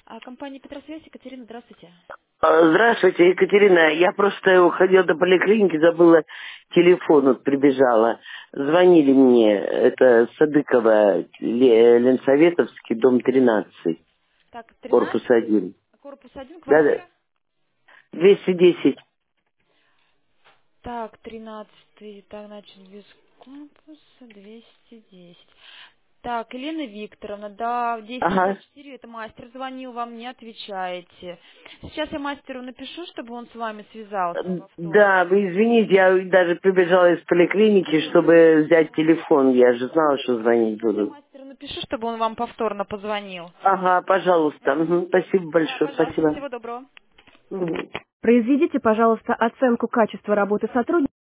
Компания Петросвязь, Екатерина, здравствуйте. Здравствуйте, Екатерина. Я просто уходила до поликлиники, забыла телефон, вот прибежала. Звонили мне, это Садыкова, Ленсоветовский, дом 13, Так, корпус 13, 1. корпус 1, Да-да, квартира? 210. Так, 13, так, значит, без корпуса, 210. Так, Елена Викторовна, да, в Ага. 10:24 это мастер звонил, вам не отвечаете. Сейчас я мастеру напишу, чтобы он с вами связался повторно. Да, вы извините, я даже прибежала из поликлиники, чтобы взять телефон. Я же знала, что звонить Сейчас я буду. мастеру напишу, чтобы он вам повторно позвонил. Ага, пожалуйста. Мгм. Спасибо Да, большое, пожалуйста, спасибо. всего доброго. Мгм. Произведите, пожалуйста, оценку качества работы сотрудника.